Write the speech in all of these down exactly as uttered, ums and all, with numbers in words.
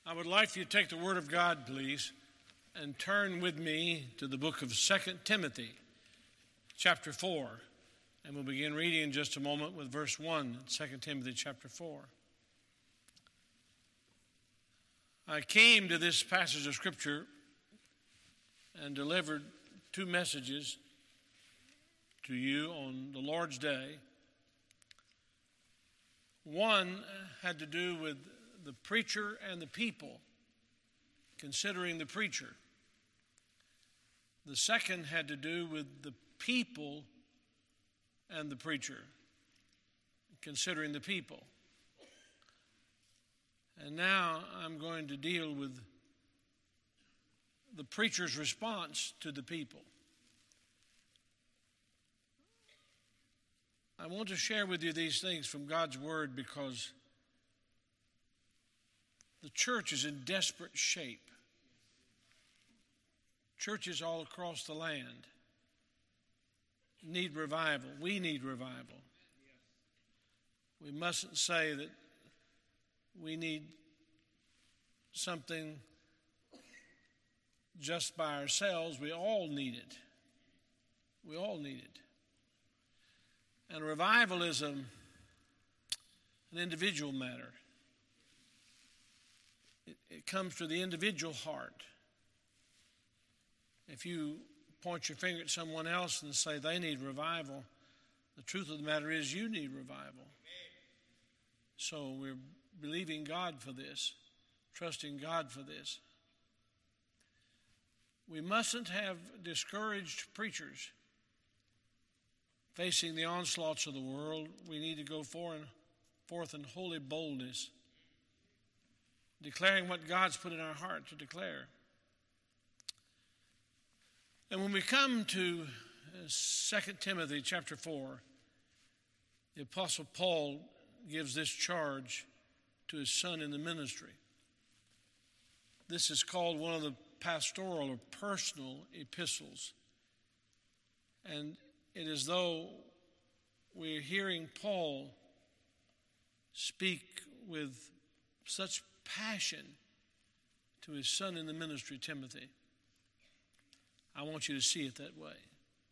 I would like for you to take the Word of God, please, and turn with me to the book of Second Timothy, chapter four. And we'll begin reading in just a moment with verse one, Second Timothy chapter four. I came to this passage of Scripture and delivered two messages to you on the Lord's Day. One had to do with the preacher and the people, considering the preacher. The second had to do with the people and the preacher, considering the people. And now I'm going to deal with the preacher's response to the people. I want to share with you these things from God's Word because the church is in desperate shape. Churches all across the land need revival. We need revival. We mustn't say that we need something just by ourselves. We all need it. We all need it. And revival is a, an individual matter. It, it comes to the individual heart. If you point your finger at someone else and say they need revival, the truth of the matter is you need revival. So we're believing God for this, trusting God for this. We mustn't have discouraged preachers facing the onslaughts of the world. We need to go forth in holy boldness, declaring what God's put in our heart to declare. And when we come to Second Timothy chapter four, the Apostle Paul gives this charge to his son in the ministry. This is called one of the pastoral or personal epistles. And it is though we're hearing Paul speak with such passion to his son in the ministry, Timothy. I want you to see it that way.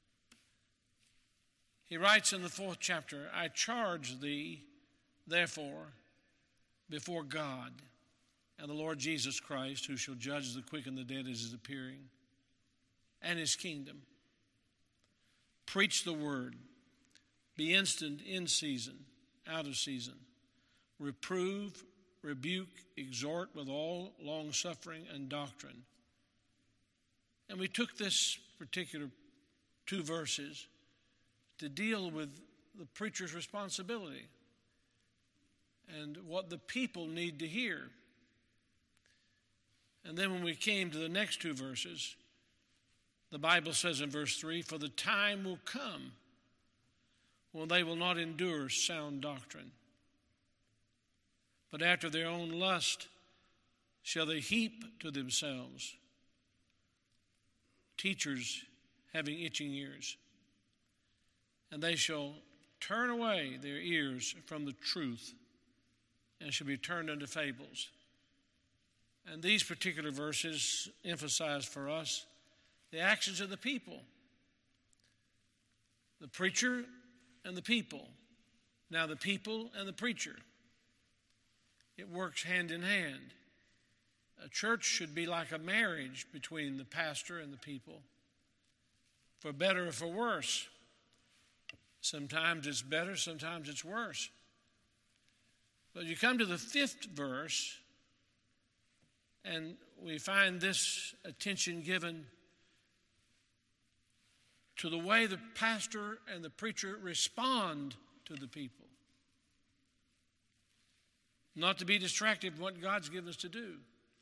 He writes in the fourth chapter, I charge thee, therefore, before God and the Lord Jesus Christ, who shall judge the quick and the dead as his appearing, and his kingdom. Preach the word. Be instant in season, out of season. Reprove, rebuke, exhort with all long-suffering and doctrine. And we took this particular two verses to deal with the preacher's responsibility and what the people need to hear. And then when we came to the next two verses, the Bible says in verse three, for the time will come when they will not endure sound doctrine, but after their own lust shall they heap to themselves teachers having itching ears, and they shall turn away their ears from the truth and shall be turned unto fables. And these particular verses emphasize for us the actions of the people, the preacher and the people. Now the people and the preacher. It works hand in hand. A church should be like a marriage between the pastor and the people, for better or for worse. Sometimes it's better, sometimes it's worse. But you come to the fifth verse, and we find this attention given to the way the pastor and the preacher respond to the people. Not to be distracted from what God's given us to do.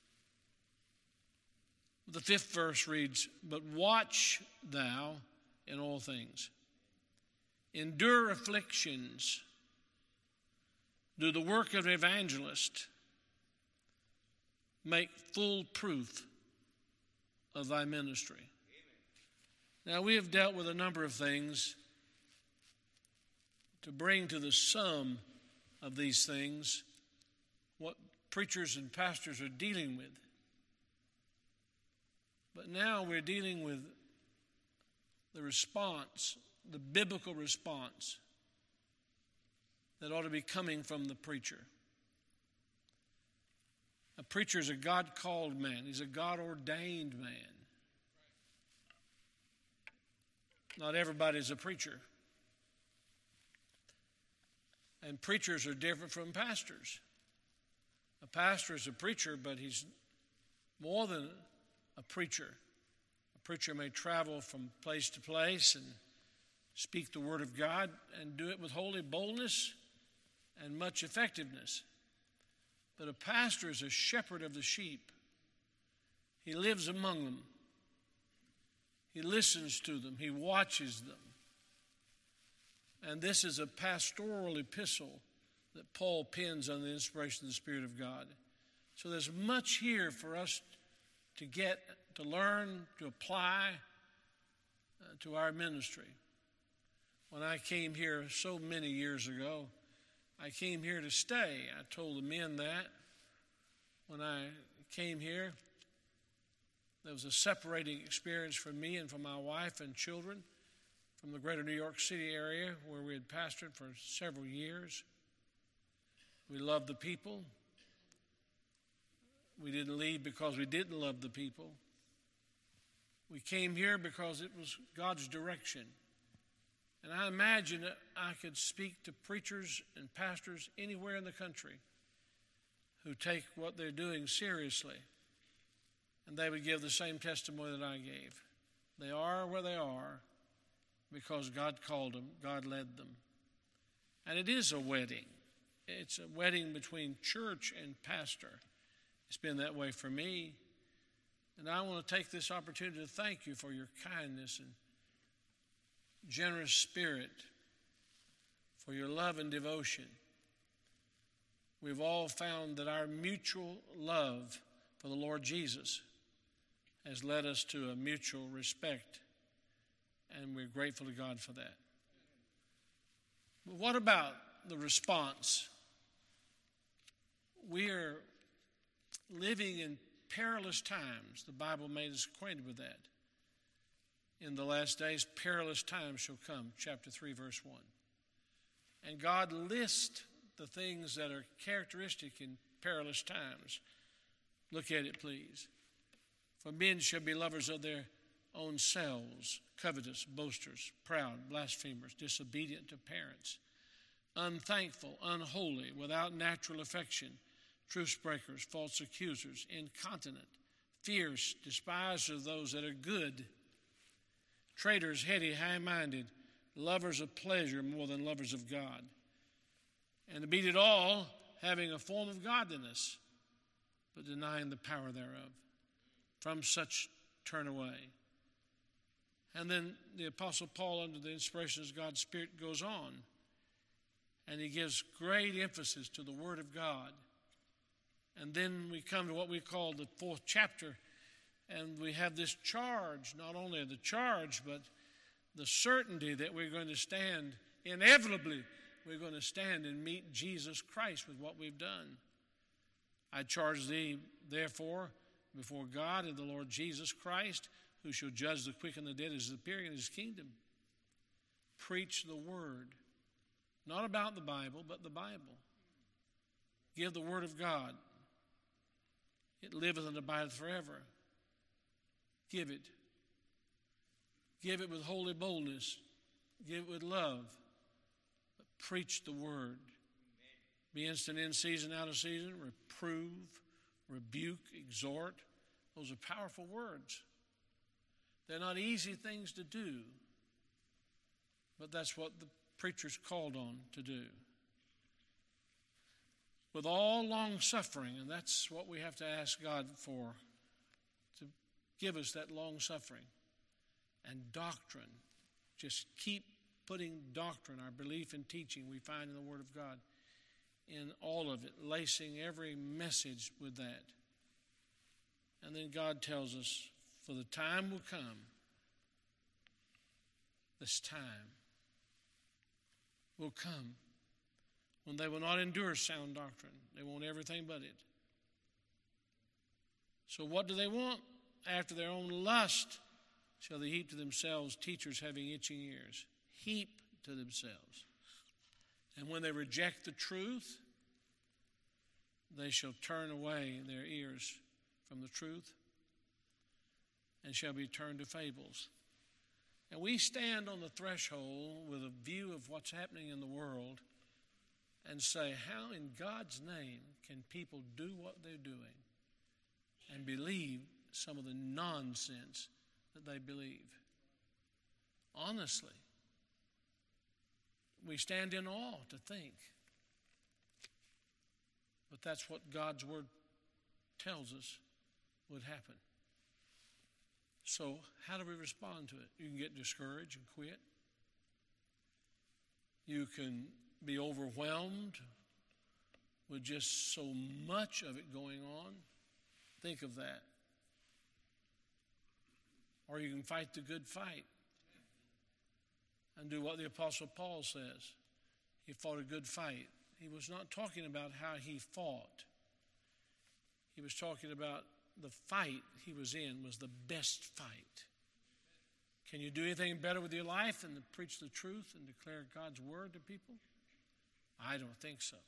The fifth verse reads, but watch thou in all things. Endure afflictions. Do the work of an evangelist. Make full proof of thy ministry. Amen. Now we have dealt with a number of things to bring to the sum of these things what preachers and pastors are dealing with. But now we're dealing with the response, the biblical response that ought to be coming from the preacher. A preacher is a God-called man. He's a God-ordained man. Not everybody's a preacher. And preachers are different from pastors. A pastor is a preacher, but he's more than a preacher. A preacher may travel from place to place and speak the word of God and do it with holy boldness and much effectiveness. But a pastor is a shepherd of the sheep. He lives among them. He listens to them. He watches them. And this is a pastoral epistle that Paul pens under the inspiration of the Spirit of God. So there's much here for us to get, to learn, to apply uh, to our ministry. When I came here so many years ago, I came here to stay. I told the men that when I came here. There was a separating experience for me and for my wife and children from the greater New York City area where we had pastored for several years. We loved the people. We didn't leave because we didn't love the people. We came here because it was God's direction. And I imagine that I could speak to preachers and pastors anywhere in the country who take what they're doing seriously. And they would give the same testimony that I gave. They are where they are because God called them, God led them. And it is a wedding. It's a wedding between church and pastor. It's been that way for me. And I want to take this opportunity to thank you for your kindness and generous spirit, for your love and devotion. We've all found that our mutual love for the Lord Jesus has led us to a mutual respect, and we're grateful to God for that. But what about the response? We are living in perilous times. The Bible made us acquainted with that. In the last days, perilous times shall come, chapter three, verse one. And God lists the things that are characteristic in perilous times. Look at it, please. For men shall be lovers of their own selves, covetous, boasters, proud, blasphemers, disobedient to parents, unthankful, unholy, without natural affection, truce breakers, false accusers, incontinent, fierce, despisers of those that are good, traitors, heady, high-minded, lovers of pleasure more than lovers of God. And to beat it all, having a form of godliness, but denying the power thereof. From such turn away. And then the Apostle Paul, under the inspiration of God's Spirit, goes on. And he gives great emphasis to the Word of God. And then we come to what we call the fourth chapter. And we have this charge, not only the charge, but the certainty that we're going to stand, inevitably, we're going to stand and meet Jesus Christ with what we've done. I charge thee, therefore, before God and the Lord Jesus Christ, who shall judge the quick and the dead as is appearing in his kingdom. Preach the word. Not about the Bible, but the Bible. Give the word of God. It liveth and abideth forever. Give it. Give it with holy boldness. Give it with love. But preach the word. Be instant in season, out of season. Reprove, rebuke, exhort. Those are powerful words. They're not easy things to do, but that's what the preacher's called on to do. With all long suffering, and that's what we have to ask God for, to give us that long suffering. And doctrine. Just keep putting doctrine, our belief and teaching we find in the Word of God, in all of it, lacing every message with that. And then God tells us, for the time will come, this time will come, when they will not endure sound doctrine. They want everything but it. So what do they want? After their own lust shall they heap to themselves teachers having itching ears. Heap to themselves. And when they reject the truth, they shall turn away their ears from the truth and shall be turned to fables. And we stand on the threshold with a view of what's happening in the world and say, how in God's name can people do what they're doing and believe some of the nonsense that they believe? Honestly, we stand in awe to think. But that's what God's Word tells us would happen. So how do we respond to it? You can get discouraged and quit. You can be overwhelmed with just so much of it going on. Think of that. Or you can fight the good fight and do what the Apostle Paul says. He fought a good fight. He was not talking about how he fought. He was talking about the fight he was in was the best fight. Can you do anything better with your life than to preach the truth and declare God's word to people? I don't think so.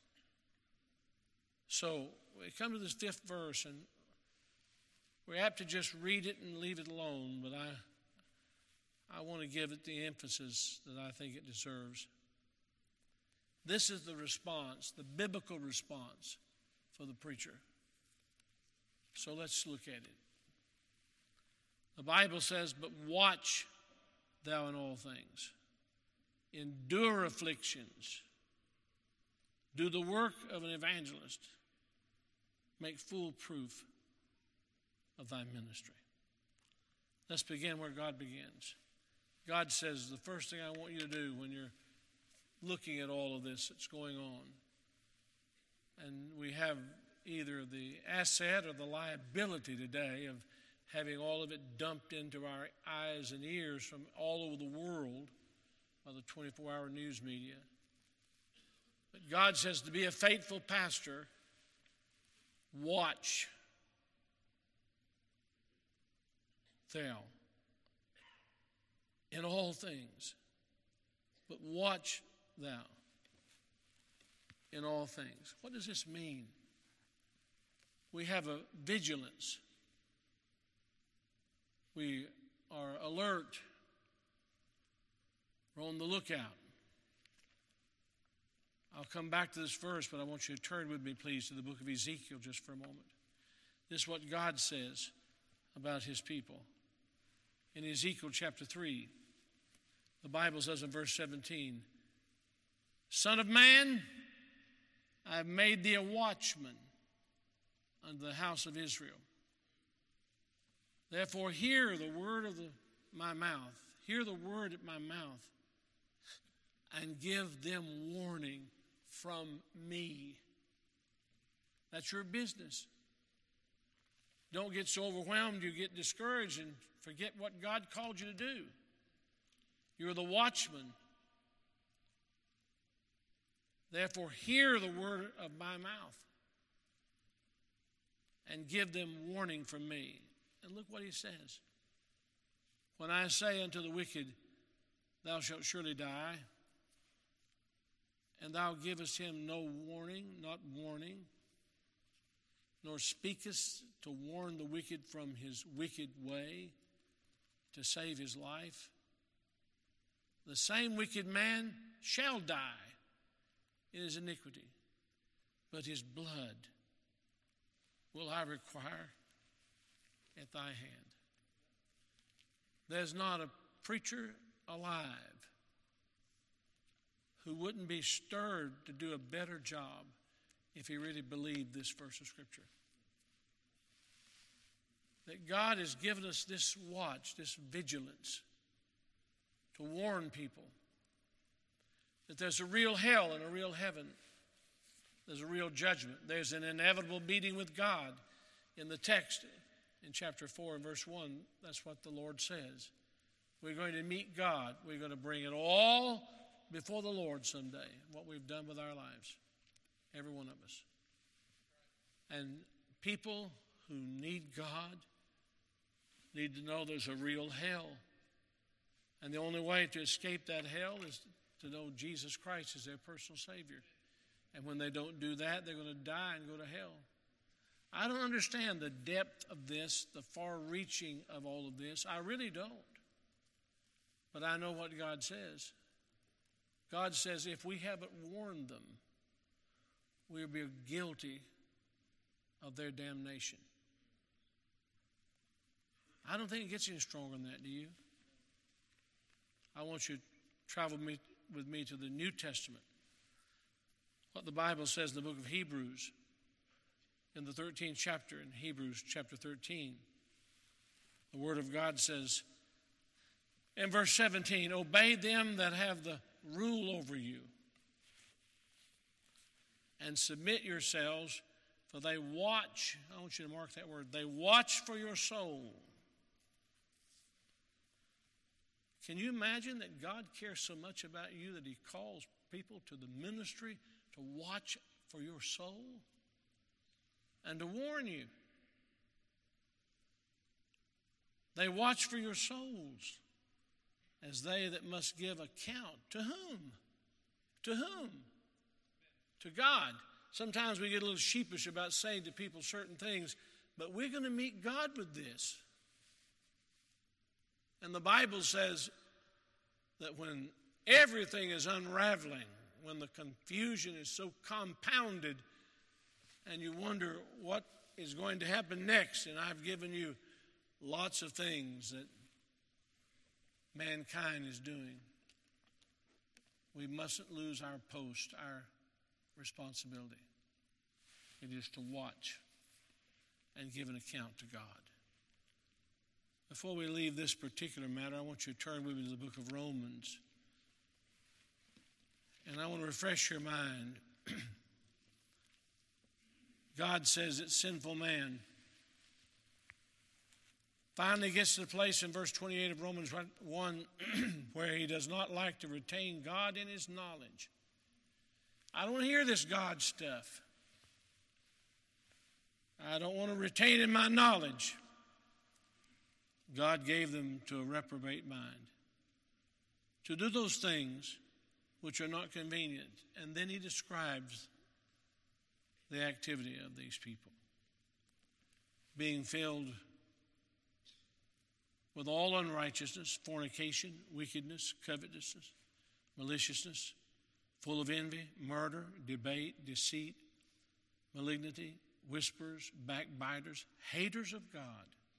So we come to this fifth verse, and we're apt to just read it and leave it alone, but I, I want to give it the emphasis that I think it deserves. This is the response, the biblical response for the preacher. So let's look at it. The Bible says, but watch thou in all things. Endure afflictions. Do the work of an evangelist. Make full proof of thy ministry. Let's begin where God begins. God says the first thing I want you to do when you're looking at all of this that's going on, and we have either the asset or the liability today of having all of it dumped into our eyes and ears from all over the world by the twenty-four hour news media. But God says to be a faithful pastor, watch thou in all things, but watch thou in all things. What does this mean? We have a vigilance. We are alert. We're on the lookout. I'll come back to this verse, but I want you to turn with me, please, to the book of Ezekiel just for a moment. This is what God says about his people. In Ezekiel chapter three, the Bible says in verse seventeen, Son of man, I have made thee a watchman unto the house of Israel. Therefore hear the word of the, my mouth, hear the word at my mouth, and give them warning from me. That's your business. Don't get so overwhelmed you get discouraged and forget what God called you to do. You're the watchman. Therefore hear the word of my mouth and give them warning from me. And look what he says. When I say unto the wicked, thou shalt surely die, and thou givest him no warning, not warning, nor speakest to warn the wicked from his wicked way, to save his life, the same wicked man shall die in his iniquity, but his blood will I require at thy hand. There's not a preacher alive who wouldn't be stirred to do a better job if he really believed this verse of Scripture. That God has given us this watch, this vigilance, to warn people that there's a real hell and a real heaven. There's a real judgment. There's an inevitable meeting with God. In the text, in chapter four and verse one, that's what the Lord says. We're going to meet God. We're going to bring it all before the Lord someday, what we've done with our lives, every one of us. And people who need God need to know there's a real hell. And the only way to escape that hell is to know Jesus Christ is their personal Savior. And when they don't do that, they're going to die and go to hell. I don't understand the depth of this, the far-reaching of all of this. I really don't. But I know what God says. God says if we haven't warned them, we'll be guilty of their damnation. I don't think it gets any stronger than that, do you? I want you to travel me, with me to the New Testament. What the Bible says in the book of Hebrews, in the thirteenth chapter, in Hebrews chapter thirteen. The Word of God says, in verse seventeen, obey them that have the rule over you, and submit yourselves, for they watch. I want you to mark that word. They watch for your soul. Can you imagine that God cares so much about you that he calls people to the ministry to watch for your soul and to warn you? They watch for your souls as they that must give account. To whom? To whom? To God. Sometimes we get a little sheepish about saying to people certain things, but we're going to meet God with this. And the Bible says that when everything is unraveling, when the confusion is so compounded, and you wonder what is going to happen next, and I've given you lots of things that mankind is doing, we mustn't lose our post, our responsibility. It is to watch and give an account to God. Before we leave this particular matter, I want you to turn with me to the book of Romans. And I want to refresh your mind. God says that sinful man finally gets to the place in verse twenty-eight of Romans one where he does not like to retain God in his knowledge. I don't want to hear this God stuff. I don't want to retain in my knowledge. God gave them to a reprobate mind to do those things which are not convenient. And then he describes the activity of these people. Being filled with all unrighteousness, fornication, wickedness, covetousness, maliciousness, full of envy, murder, debate, deceit, malignity, whisperers, backbiters, haters of God,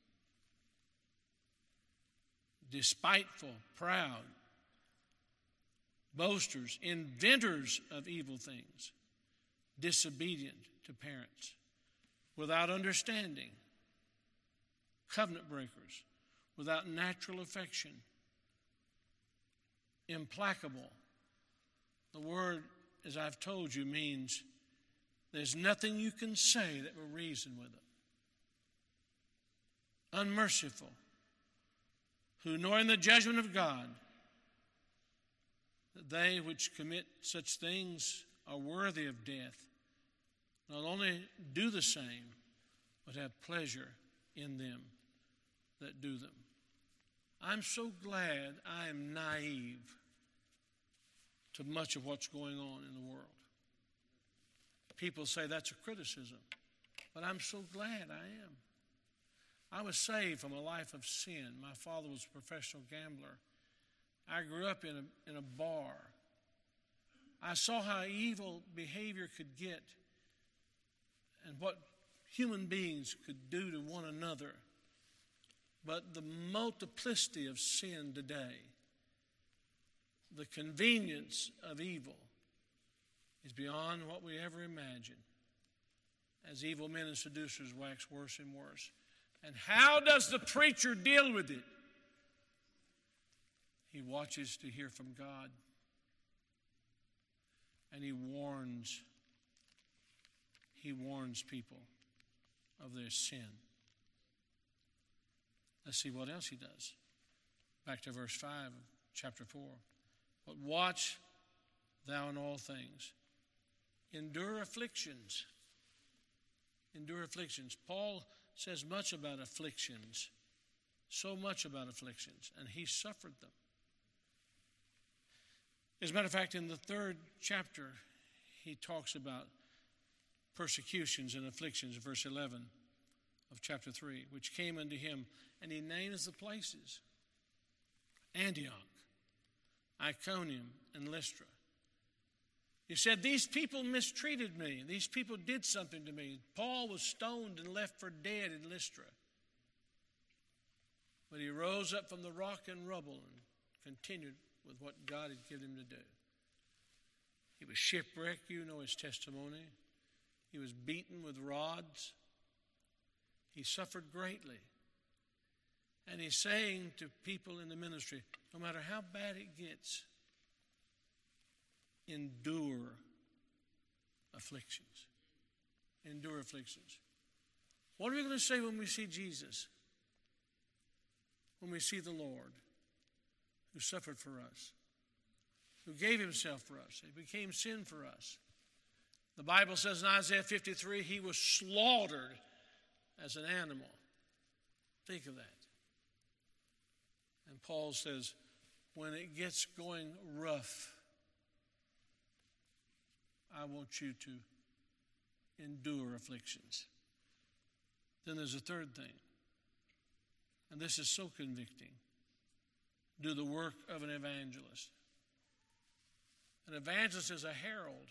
despiteful, proud, boasters, inventors of evil things, disobedient to parents, without understanding, covenant breakers, without natural affection, implacable. The word, as I've told you, means there's nothing you can say that will reason with it. Unmerciful, who knowing the judgment of God, that they which commit such things are worthy of death, not only do the same, but have pleasure in them that do them. I'm so glad I am naive to much of what's going on in the world. People say that's a criticism, but I'm so glad I am. I was saved from a life of sin. My father was a professional gambler. I grew up in a, in a bar. I saw how evil behavior could get and what human beings could do to one another. But the multiplicity of sin today, the convenience of evil, is beyond what we ever imagined. As evil men and seducers wax worse and worse. And how does the preacher deal with it? He watches to hear from God. And he warns. He warns people of their sin. Let's see what else he does. Back to verse five of chapter four. But watch thou in all things. Endure afflictions. Endure afflictions. Paul says much about afflictions, so much about afflictions, and he suffered them. As a matter of fact, in the third chapter, he talks about persecutions and afflictions, verse eleven of chapter three, which came unto him, and he names the places: Antioch, Iconium, and Lystra. He said, these people mistreated me. These people did something to me. Paul was stoned and left for dead in Lystra. But he rose up from the rock and rubble and continued with what God had given him to do. He was shipwrecked. You know his testimony. He was beaten with rods. He suffered greatly. And he's saying to people in the ministry, no matter how bad it gets, endure afflictions. Endure afflictions. What are we going to say when we see Jesus? When we see the Lord who suffered for us, who gave himself for us, he became sin for us. The Bible says in Isaiah fifty-three, he was slaughtered as an animal. Think of that. And Paul says, when it gets going rough, I want you to endure afflictions. Then there's a third thing, and this is so convicting. Do the work of an evangelist. An evangelist is a herald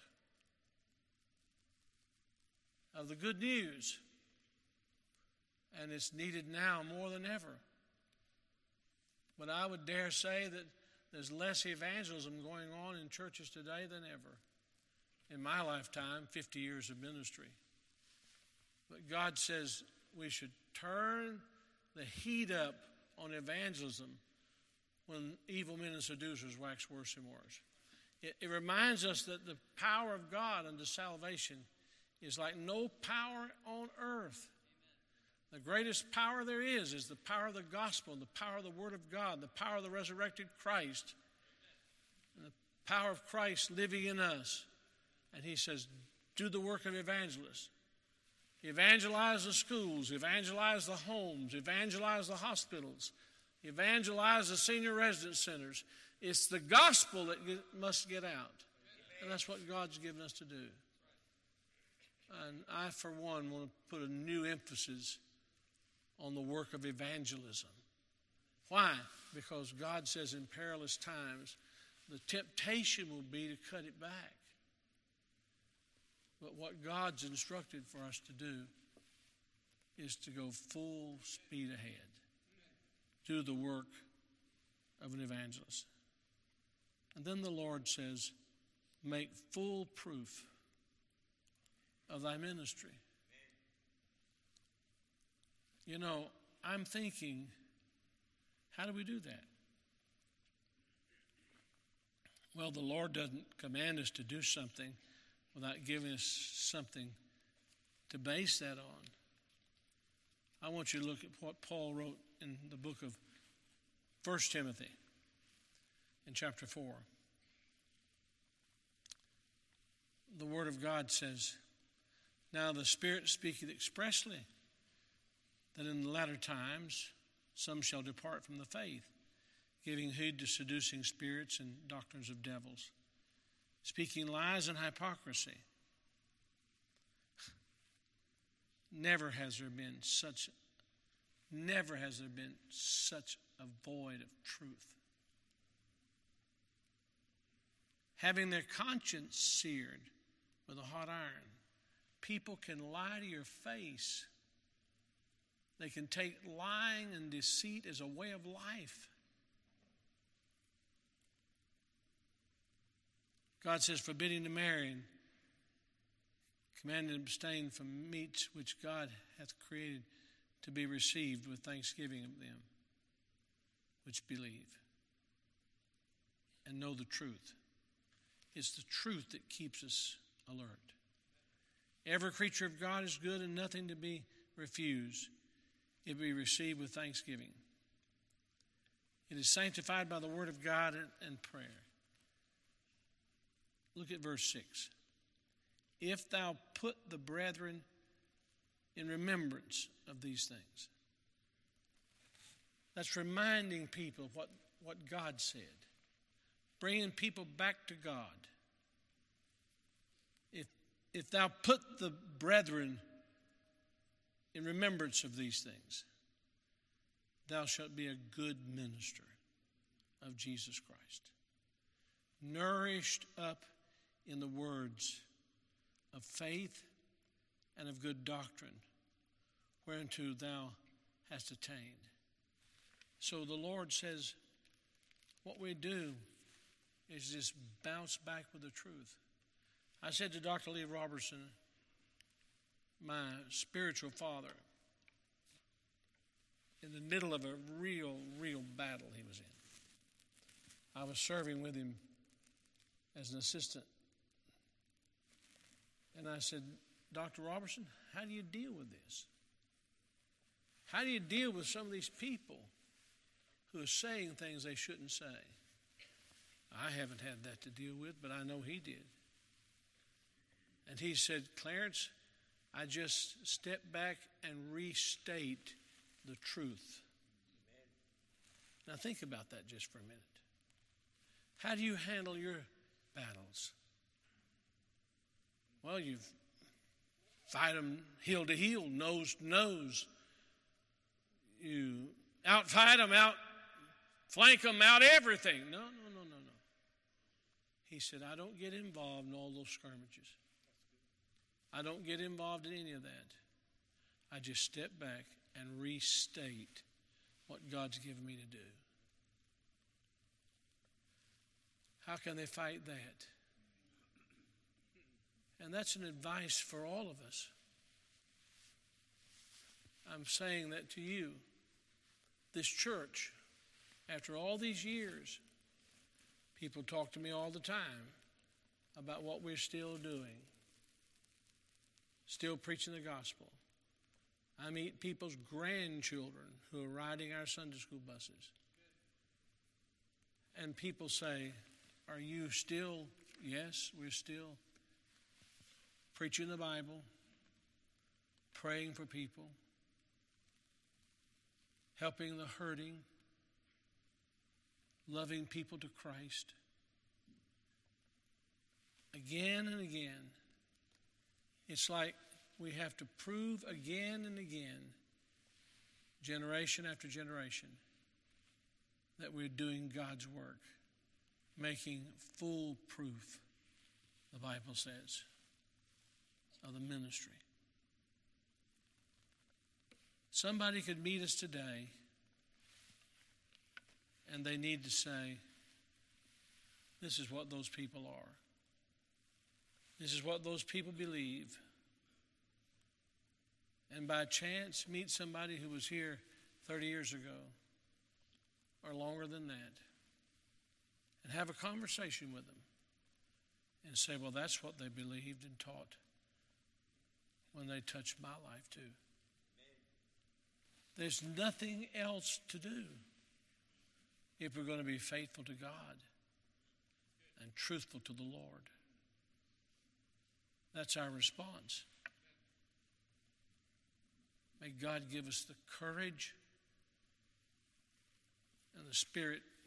of the good news, and it's needed now more than ever. But I would dare say that there's less evangelism going on in churches today than ever. In my lifetime, fifty years of ministry. But God says we should turn the heat up on evangelism when evil men and seducers wax worse and worse. It, it reminds us that the power of God unto salvation is like no power on earth. The greatest power there is is the power of the gospel, the power of the Word of God, the power of the resurrected Christ, and the power of Christ living in us. And he says, do the work of evangelists. Evangelize the schools, evangelize the homes, evangelize the hospitals, evangelize the senior residence centers. It's the gospel that get, must get out. And that's what God's given us to do. And I, for one, want to put a new emphasis on the work of evangelism. Why? Because God says in perilous times, the temptation will be to cut it back. But what God's instructed for us to do is to go full speed ahead. Do the work of an evangelist. And then the Lord says, make full proof of thy ministry. You know, I'm thinking, how do we do that? Well, the Lord doesn't command us to do something without giving us something to base that on. I want you to look at what Paul wrote in the book of First Timothy in chapter four. The Word of God says, now the Spirit speaketh expressly that in the latter times some shall depart from the faith, giving heed to seducing spirits and doctrines of devils, speaking lies and hypocrisy. Never has there been such, never has there been such a void of truth. Having their conscience seared with a hot iron. People can lie to your face. They can take lying and deceit as a way of life. God says, forbidding to marry and commanding to abstain from meats which God hath created to be received with thanksgiving of them which believe and know the truth. It's the truth that keeps us alert. Every creature of God is good and nothing to be refused. It be received with thanksgiving. It is sanctified by the word of God and, and prayer. Look at verse six. If thou put the brethren in remembrance of these things. That's reminding people what, what God said. Bringing people back to God. If, if thou put the brethren in remembrance of these things, thou shalt be a good minister of Jesus Christ, nourished up in the words of faith and of good doctrine, whereunto thou hast attained. So the Lord says, what we do is just bounce back with the truth. I said to Doctor Lee Robertson, my spiritual father, in the middle of a real, real battle he was in. I was serving with him as an assistant. And I said, Doctor Robertson, how do you deal with this? How do you deal with some of these people who are saying things they shouldn't say? I haven't had that to deal with, but I know he did. And he said, Clarence, I just step back and restate the truth. Amen. Now think about that just for a minute. How do you handle your battles? Well, you fight them heel to heel, nose to nose. You outfight them, out flank them, out everything. No, no, no, no, no. He said, I don't get involved in all those skirmishes. I don't get involved in any of that. I just step back and restate what God's given me to do. How can they fight that? And that's an advice for all of us. I'm saying that to you. This church, after all these years, people talk to me all the time about what we're still doing. Still preaching the gospel. I meet people's grandchildren who are riding our Sunday school buses. And people say, are you still? Yes, we're still preaching the Bible, praying for people, helping the hurting, loving people to Christ. Again and again, it's like we have to prove again and again, generation after generation, that we're doing God's work, making full proof, the Bible says, of the ministry. Somebody could meet us today and they need to say, this is what those people are. This is what those people believe. And by chance meet somebody who was here thirty years ago or longer than that and have a conversation with them and say, well, that's what they believed and taught when they touched my life too. There's nothing else to do if we're going to be faithful to God and truthful to the Lord. That's our response. May God give us the courage and the spirit